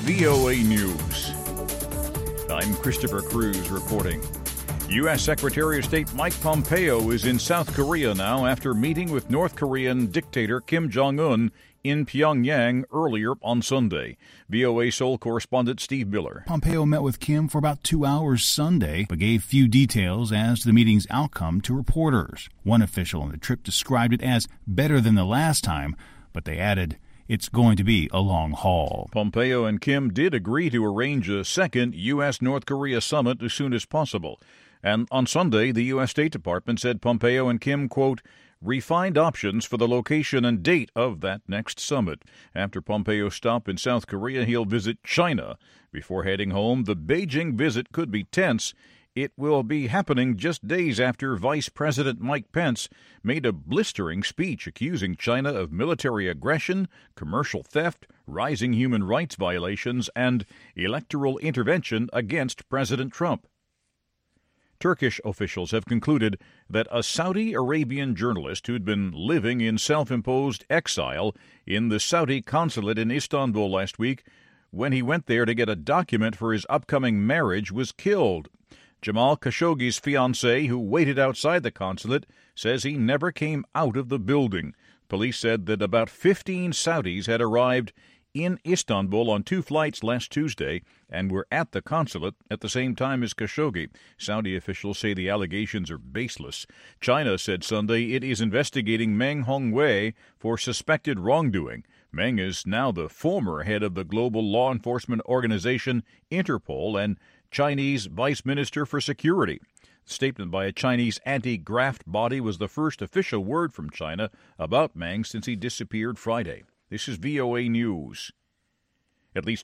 VOA News. I'm Christopher Cruz reporting. U.S. Secretary of State Mike Pompeo is in South Korea now after meeting with North Korean dictator Kim Jong-un in Pyongyang earlier on Sunday. VOA Seoul correspondent Steve Miller. Pompeo met with Kim for about 2 hours Sunday, but gave few details as to the meeting's outcome to reporters. One official on the trip described it as better than the last time, but they added it's going to be a long haul. Pompeo and Kim did agree to arrange a second U.S.-North Korea summit as soon as possible. And on Sunday, the U.S. State Department said Pompeo and Kim, quote, refined options for the location and date of that next summit. After Pompeo's stop in South Korea, he'll visit China. Before heading home, the Beijing visit could be tense. It will be happening just days after Vice President Mike Pence made a blistering speech accusing China of military aggression, commercial theft, rising human rights violations, and electoral intervention against President Trump. Turkish officials have concluded that a Saudi Arabian journalist who'd been living in self-imposed exile in the Saudi consulate in Istanbul last week, when he went there to get a document for his upcoming marriage, was killed. Jamal Khashoggi's fiancée, who waited outside the consulate, says he never came out of the building. Police said that about 15 Saudis had arrived in Istanbul on 2 flights last Tuesday and were at the consulate at the same time as Khashoggi. Saudi officials say the allegations are baseless. China said Sunday it is investigating Meng Hongwei for suspected wrongdoing. Meng is now the former head of the global law enforcement organization Interpol and Chinese Vice Minister for Security. A statement by a Chinese anti-graft body was the first official word from China about Meng since he disappeared Friday. This is VOA News. At least